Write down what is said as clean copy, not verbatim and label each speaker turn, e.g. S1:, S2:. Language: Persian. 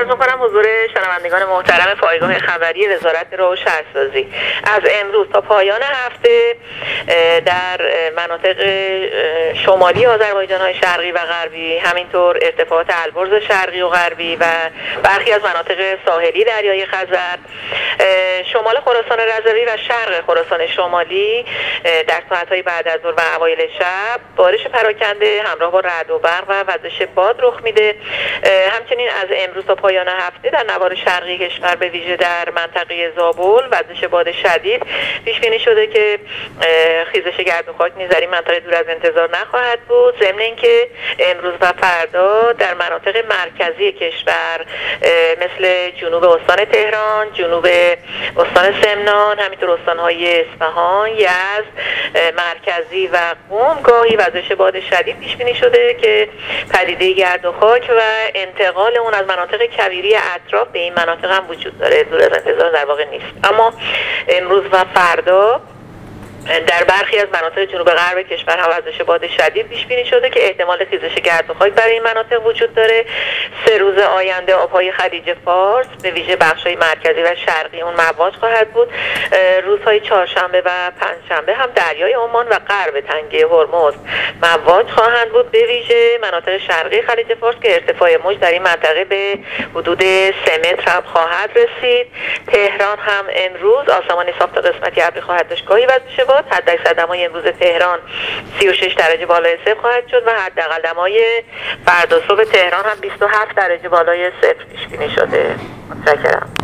S1: عرض می‌کنم حضور شنوندگان محترم پایگاه خبری وزارت راه و شهرسازی. از امروز تا پایان هفته در مناطق شمالی آذربایجان‌های شرقی و غربی، همینطور ارتفاعات البرز شرقی و غربی و برخی از مناطق ساحلی دریای خزر، شمال خراسان رضوی و شرق خراسان شمالی در ساعت‌های بعد از ظهر و اوایل شب بارش پراکنده همراه با رعد و برق و وزش باد رخ میده. همچنین از امروز تا پایان هفته در نوار شرقی کشور به ویژه در منطقه زابل وزش باد شدید پیش بینی شده که خیزش گرد و خاک نیز در این منطقه دور از انتظار نخواهد بود. ضمن اینکه امروز و فردا در مناطق مرکزی کشور مثل جنوب استان تهران، جنوب استان سمنان، همینطور استان‌های اصفهان، یزد، مرکزی و قم گاهی وزش باد شدید پیش بینی شده که پدیده گرد و خاک و انتقال اون از مناطق کویری اطراف به این مناطق هم وجود داره، دور از انتظار در واقع نیست. اما امروز و فردا در برخی از مناطق جنوب غرب کشور هم وزش باد شدید پیش بینی شده که احتمال خیزش گرد و خاک برای این مناطق وجود داره. 3 روز آینده آبهای خلیج فارس به ویژه بخش‌های مرکزی و شرقی اون مواج خواهد بود. روزهای چهارشنبه و پنجشنبه هم دریای عمان و غرب تنگه هرمز مواج خواهند بود، به ویژه مناطق شرقی خلیج فارس که ارتفاع موج در این منطقه به حدود 3 متر هم خواهد رسید. تهران هم امروز آسمان صاف تا قسمتی ابری خواهد داشت، گاهی وزش حداکثر دمای امروز تهران 36 درجه بالای صفر خواهد شد و حداقل دمای فردا صبح تهران هم 27 درجه بالای صفر پیش بینی شده. متشکرم.